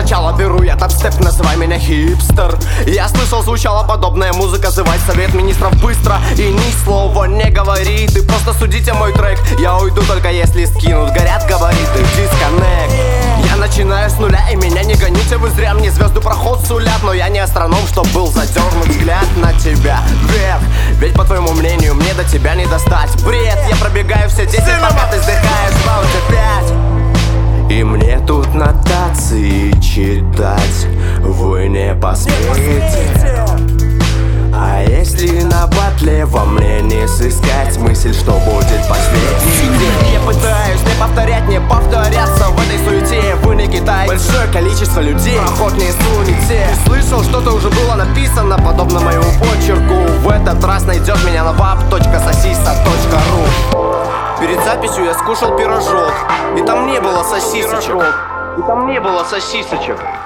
сначала беру я тапстеп, называй меня хипстер. Я слышал, звучала подобная музыка, зывать совет министров быстро и ни слова не говори. Ты просто судите мой трек, я уйду только если скинут, горят габариты, дисконнект. Я начинаю с нуля и меня не гоните, вы зря мне звезды проход сулят. Но я не астроном, чтоб был задернут взгляд на тебя вверх. Ведь по твоему мнению мне до тебя не достать. Бред, я пробегаю все 10, пока ты вздыхаешь в ауте 5. И мне тут нотации читать вы не посмеете. А если на батле во мне не сыскать мысль, что будет последней? Я пытаюсь не повторять, не повторяться в этой суете. Вы не Китай, большое количество людей, проход не сунете. Слышал, что-то уже было написано, подобно моему почерку. В этот раз найдешь меня на wap.sosisa.ru. Перед записью я скушал пирожок, и там не было сосисочек.